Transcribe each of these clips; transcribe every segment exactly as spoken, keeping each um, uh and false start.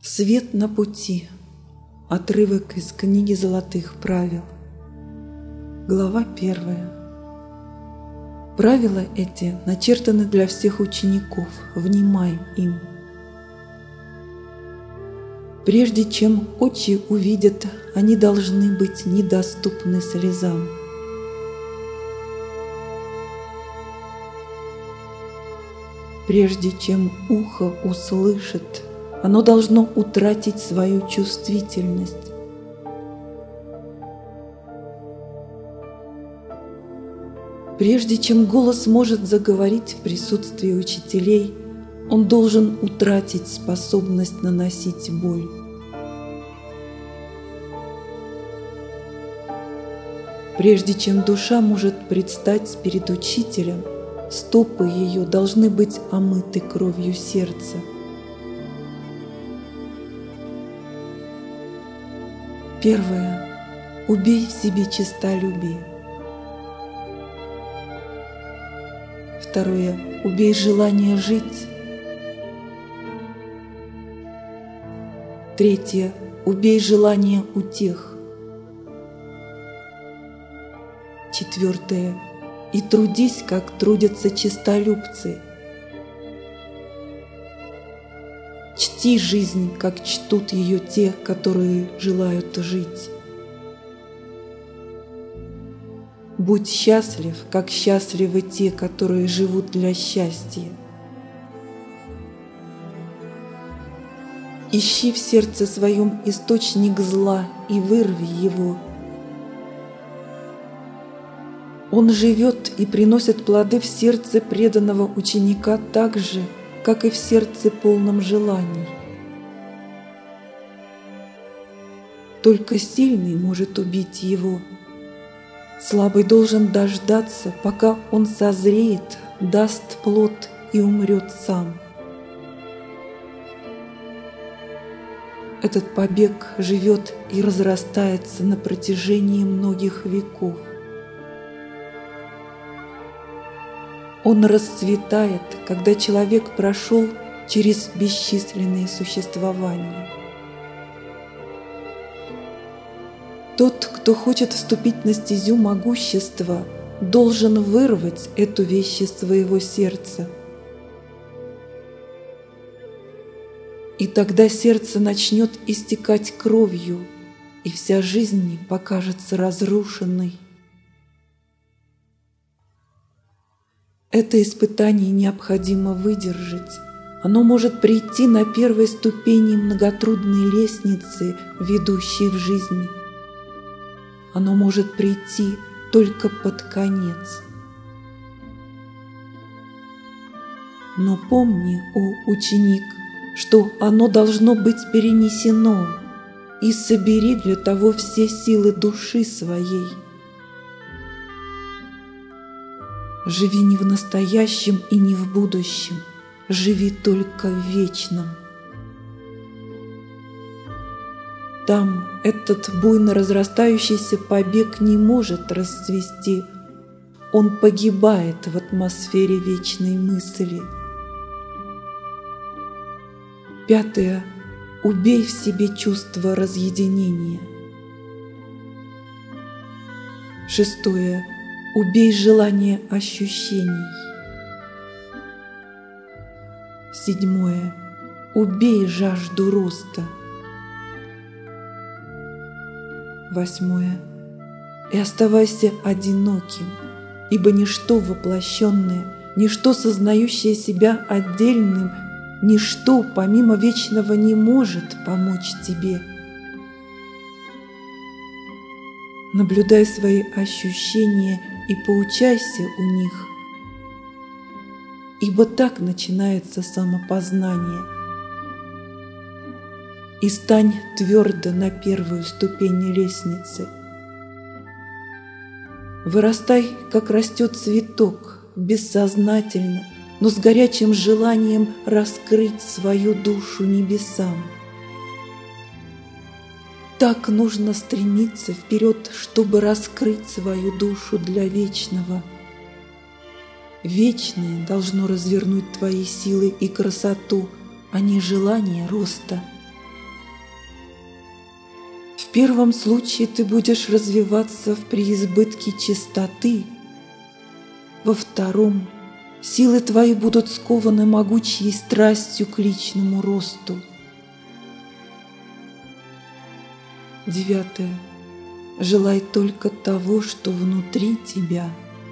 Свет на пути. Отрывок из книги золотых правил. Глава первая. Правила эти начертаны для всех учеников. Внимай им. Прежде чем очи увидят, они должны быть недоступны слезам. Прежде чем ухо услышит, оно должно утратить свою чувствительность. Прежде чем голос может заговорить в присутствии учителей, он должен утратить способность наносить боль. Прежде чем душа может предстать перед учителем, стопы ее должны быть омыты кровью сердца. Первое. Убей в себе честолюбие. Второе. Убей желание жить. Третье. Убей желание утех. Четвертое. И трудись, как трудятся честолюбцы. Чти жизнь, как чтут ее те, которые желают жить. Будь счастлив, как счастливы те, которые живут для счастья. Ищи в сердце своем источник зла и вырви его. Он живет и приносит плоды в сердце преданного ученика так же, как и в сердце полном желаний. Только сильный может убить его. Слабый должен дождаться, пока он созреет, даст плод и умрет сам. Этот побег живет и разрастается на протяжении многих веков. Он расцветает, когда человек прошел через бесчисленные существования. Тот, кто хочет вступить на стезю могущества, должен вырвать эту вещь из своего сердца. И тогда сердце начнет истекать кровью, и вся жизнь покажется разрушенной. Это испытание необходимо выдержать. Оно может прийти на первой ступени многотрудной лестницы, ведущей в жизнь. Оно может прийти только под конец. Но помни, о ученик, что оно должно быть перенесено, и собери для того все силы души своей. Живи не в настоящем и не в будущем, живи только в вечном. Там этот буйно разрастающийся побег не может расцвести, он погибает в атмосфере вечной мысли. Пятое. Убей в себе чувство разъединения. Шестое. Убей желание ощущений. Седьмое. Убей жажду роста. Восьмое. И оставайся одиноким, ибо ничто воплощенное, ничто сознающее себя отдельным, ничто помимо вечного не может помочь тебе. Наблюдай свои ощущения и поучайся у них, ибо так начинается самопознание. И стань твердо на первую ступень лестницы. Вырастай, как растет цветок, бессознательно, но с горячим желанием раскрыть свою душу небесам. Так нужно стремиться вперед, чтобы раскрыть свою душу для вечного. Вечное должно развернуть твои силы и красоту, а не желание роста. В первом случае ты будешь развиваться в преизбытке чистоты, во втором силы твои будут скованы могучей страстью к личному росту. Девятое. Желай только того, что внутри тебя.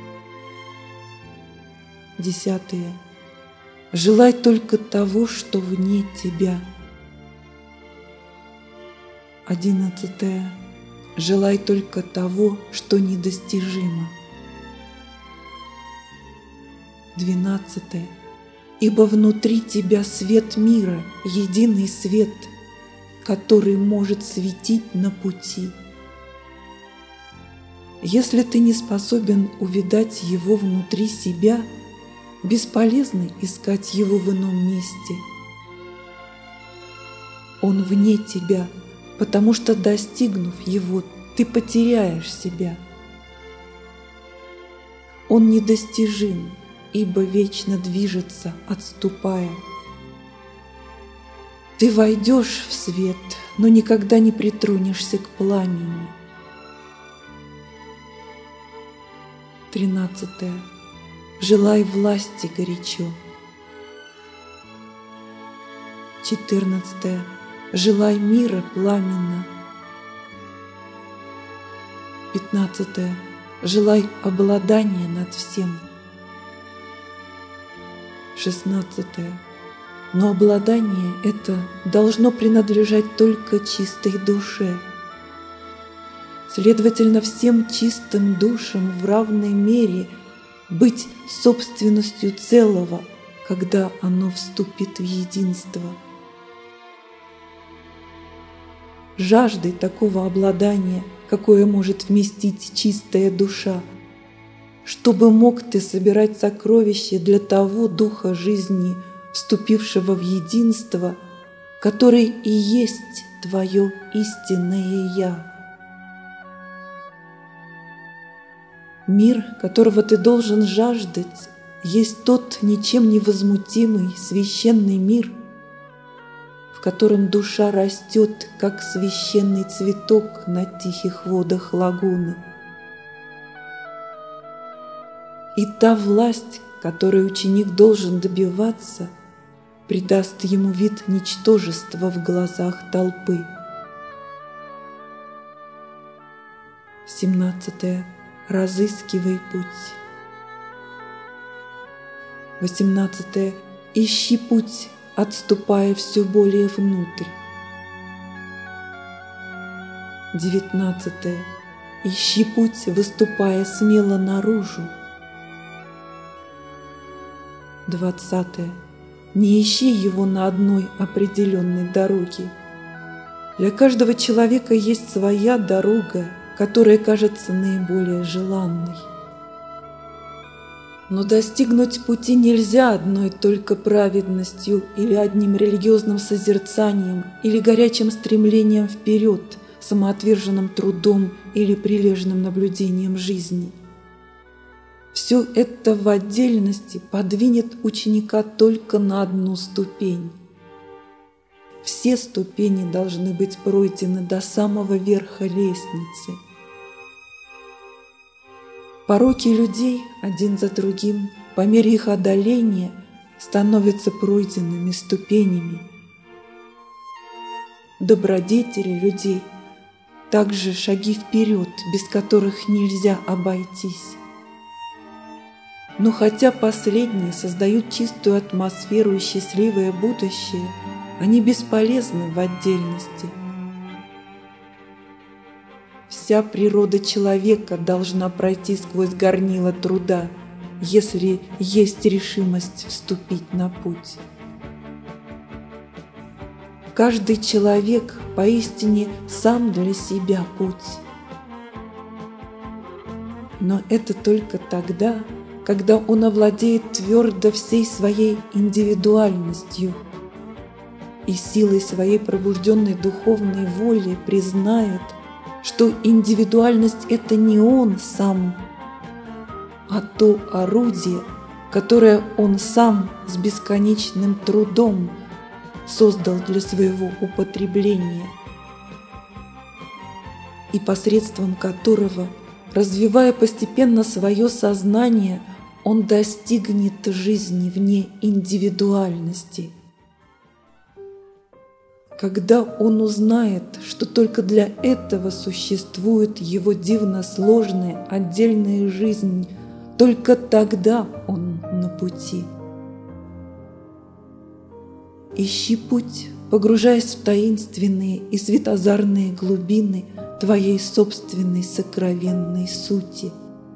Десятое. Желай только того, что вне тебя. Одиннадцатое. Желай только того, что недостижимо. Двенадцатое. Ибо внутри тебя свет мира, единый свет, который может светить на пути. Если ты не способен увидать его внутри себя, бесполезно искать его в ином месте. Он вне тебя, потому что, достигнув его, ты потеряешь себя. Он недостижим, ибо вечно движется, отступая. Ты войдешь в свет, но никогда не притронешься к пламени. Тринадцатое. Желай власти горячо. Четырнадцатое. Желай мира пламенно. Пятнадцатое. Желай обладания над всем. Шестнадцатое. Но обладание это должно принадлежать только чистой душе. Следовательно, всем чистым душам в равной мере быть собственностью целого, когда оно вступит в единство. Жаждой такого обладания, какое может вместить чистая душа, чтобы мог ты собирать сокровища для того духа жизни, вступившего в единство, который и есть твое истинное «Я». Мир, которого ты должен жаждать, есть тот ничем не возмутимый священный мир, в котором душа растет, как священный цветок на тихих водах лагуны. И та власть, которой ученик должен добиваться, придаст ему вид ничтожества в глазах толпы. Семнадцатое. Разыскивай путь. Восемнадцатое. Ищи путь, отступая все более внутрь. Девятнадцатое. Ищи путь, выступая смело наружу. Двадцатое. Не ищи его на одной определенной дороге. Для каждого человека есть своя дорога, которая кажется наиболее желанной. Но достигнуть пути нельзя одной только праведностью или одним религиозным созерцанием или горячим стремлением вперед, самоотверженным трудом или прилежным наблюдением жизни. Все это в отдельности подвинет ученика только на одну ступень. Все ступени должны быть пройдены до самого верха лестницы. Пороки людей один за другим, по мере их одоления, становятся пройденными ступенями. Добродетели людей – также шаги вперед, без которых нельзя обойтись. Но хотя последние создают чистую атмосферу и счастливое будущее, они бесполезны в отдельности. Вся природа человека должна пройти сквозь горнило труда, если есть решимость вступить на путь. Каждый человек поистине сам для себя путь. Но это только тогда, когда он овладеет твердо всей своей индивидуальностью и силой своей пробужденной духовной воли признает, что индивидуальность – это не он сам, а то орудие, которое он сам с бесконечным трудом создал для своего употребления. и посредством которого, развивая постепенно свое сознание, он достигнет жизни вне индивидуальности. Когда он узнает, что только для этого существует его дивно сложная отдельная жизнь, только тогда он на пути. Ищи путь, погружаясь в таинственные и светозарные глубины твоей собственной сокровенной сути.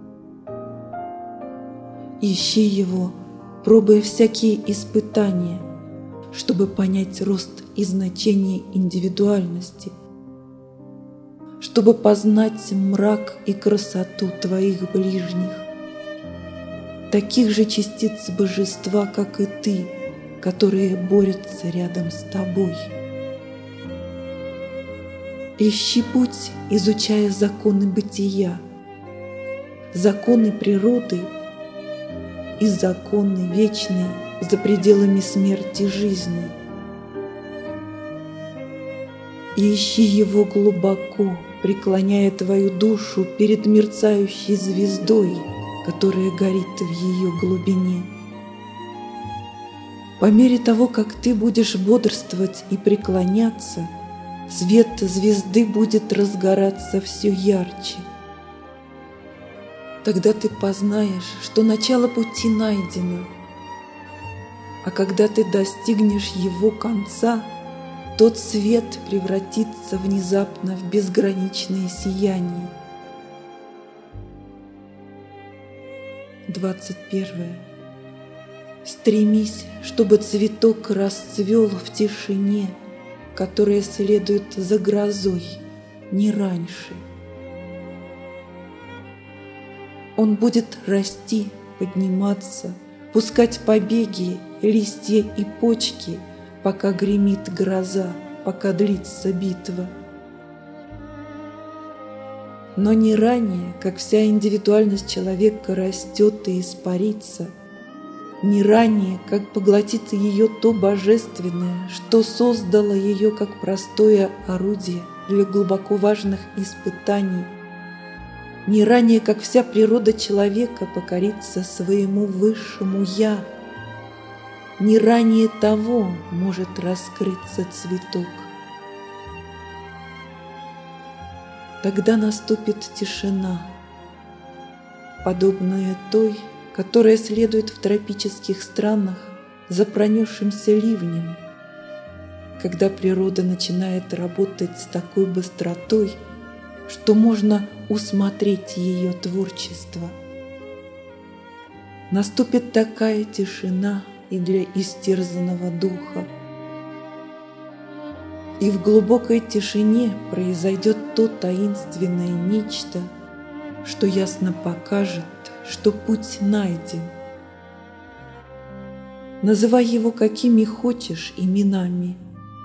Ищи его, пробуя всякие испытания, чтобы понять рост и значение индивидуальности, чтобы познать мрак и красоту твоих ближних, таких же частиц божества, как и ты, которые борются рядом с тобой. Ищи путь, изучая законы бытия, законы природы и законы вечные за пределами смерти жизни. И ищи его глубоко, преклоняя твою душу перед мерцающей звездой, которая горит в ее глубине. По мере того, как ты будешь бодрствовать и преклоняться, свет звезды будет разгораться все ярче. Тогда ты познаешь, что начало пути найдено, а когда ты достигнешь его конца, тот свет превратится внезапно в безграничное сияние. Двадцать первое. Стремись, чтобы цветок расцвел в тишине, которая следует за грозой, не раньше. Он будет расти, подниматься, пускать побеги, листья и почки, пока гремит гроза, пока длится битва. Но не ранее, как вся индивидуальность человека растет и испарится, не ранее, как поглотится ее то божественное, что создало ее как простое орудие для глубоко важных испытаний, не ранее, как вся природа человека покорится своему высшему «Я», не ранее того может раскрыться цветок. Тогда наступит тишина, подобная той, которая следует в тропических странах за пронесшимся ливнем, когда природа начинает работать с такой быстротой, что можно усмотреть ее творчество. Наступит такая тишина и для истерзанного духа. И в глубокой тишине произойдет то таинственное нечто, что ясно покажет, что путь найден. Называй его какими хочешь именами.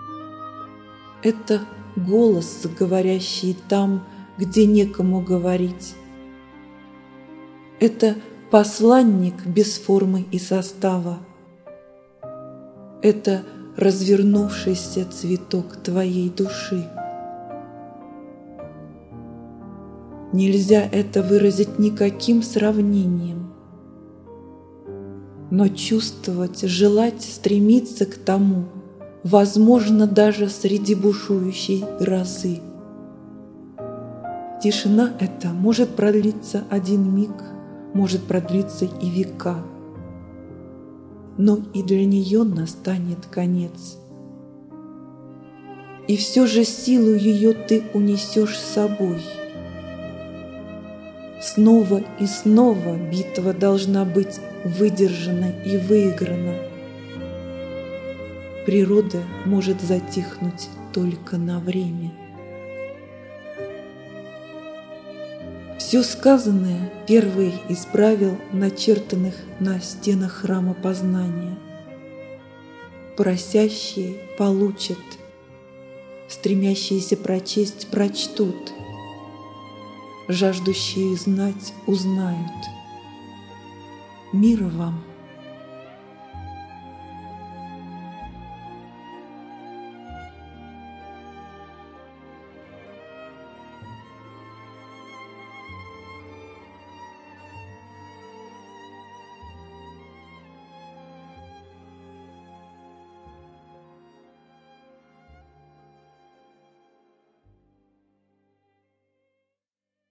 Это голос, говорящий там, где некому говорить. Это посланник без формы и состава. Это развернувшийся цветок твоей души. Нельзя это выразить никаким сравнением, но чувствовать, желать, стремиться к тому возможно даже среди бушующей грозы. Тишина эта может продлиться один миг, может продлиться и века, но и для нее настанет конец. И все же силу ее ты унесешь с собой. Снова и снова битва должна быть выдержана и выиграна. Природа может затихнуть только на время. Все сказанное первый из правил, начертанных на стенах храма познания. Просящие получат, стремящиеся прочесть прочтут, жаждущие знать узнают. Мира вам!